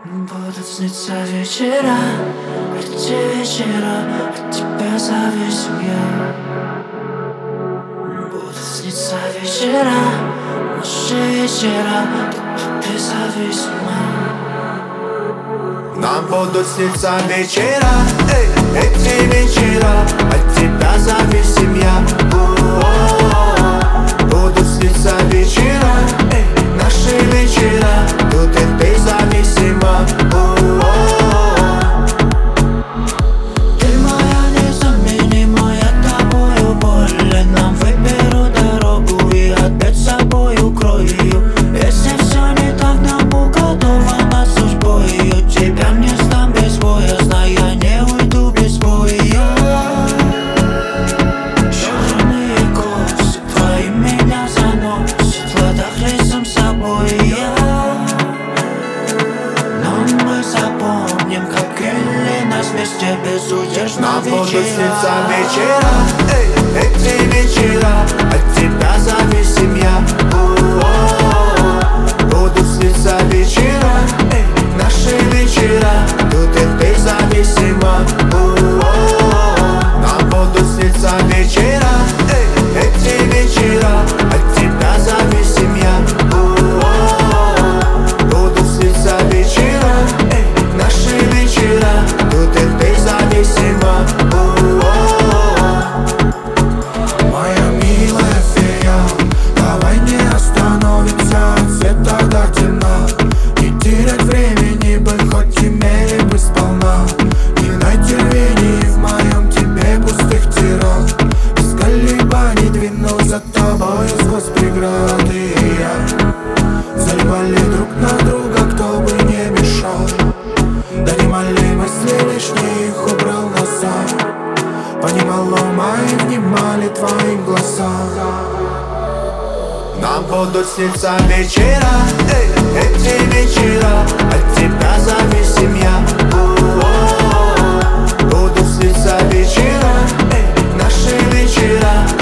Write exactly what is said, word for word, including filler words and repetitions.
Будут сниться вечера, эти вечера, от тебя зависим я. Будут сниться вечера, наши вечера, от тебя зависима. Нам будут сниться вечера, эй, эти вечера, от тебя зависим я. О-о-о-о. Будут сниться вечера, эй, наши вечера, тут и ты зависима. О-о-о-о. Ты моя незаменимая, тобою боль. Нам выберу дорогу и опять с собой укрою. Если все не так, нам уготовано судьбою. Тебя не сдам без боя, знай, я не уйду без боя. Черные косы твои меня заносят, в ладах рисом с собой я. Но мы запомним, как крылья нас вместе безудержно Нам будут вечера. сниться вечера, эй, эти вечера, от тебя зависим я. О-о-о-о. Будут сниться вечера, эй, наши вечера, тут и ты зависима. О-о-о-о. Нам будут сниться вечера, эй, эти вечера, от тебя зависим я. О-о-о-о. Будут сниться вечера, эй, наши вечера, тут и ты зависима. Моя милая фея, давай не остановимся от света до темна. Не терять времени бы, хоть имели бы сполна. Не найти рвений в моем тебе пустых тирах. Без колебаний двинусь за тобой сквозь преграды. И я залипали друг на друга, кто бы не мешал. Донимали мысли лишние, их убрал назад. Понимало мои, внимали твоим глазам. Нам будут сниться вечера, эй, эти вечера, от тебя зависим я. О-о-о-о. Будут сниться вечера, эй, наши вечера,